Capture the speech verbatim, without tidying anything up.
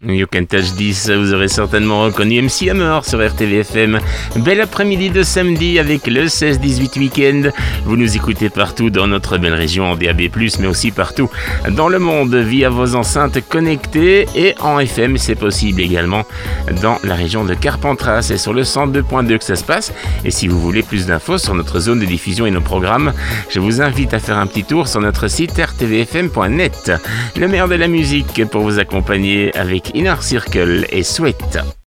You Can Touch This, vous aurez certainement reconnu M C Hammer sur R T V F M. Bel après-midi de samedi avec le seize dix-huit Week-end. Vous nous écoutez partout dans notre belle région en D A B plus, mais aussi partout dans le monde via vos enceintes connectées et en F M, c'est possible également dans la région de Carpentras. C'est sur le cent deux point deux que ça se passe. Et si vous voulez plus d'infos sur notre zone de diffusion et nos programmes, je vous invite à faire un petit tour sur notre site r t v f m point net. Le meilleur de la musique pour vous accompagner avec Inner Circle et Sweat.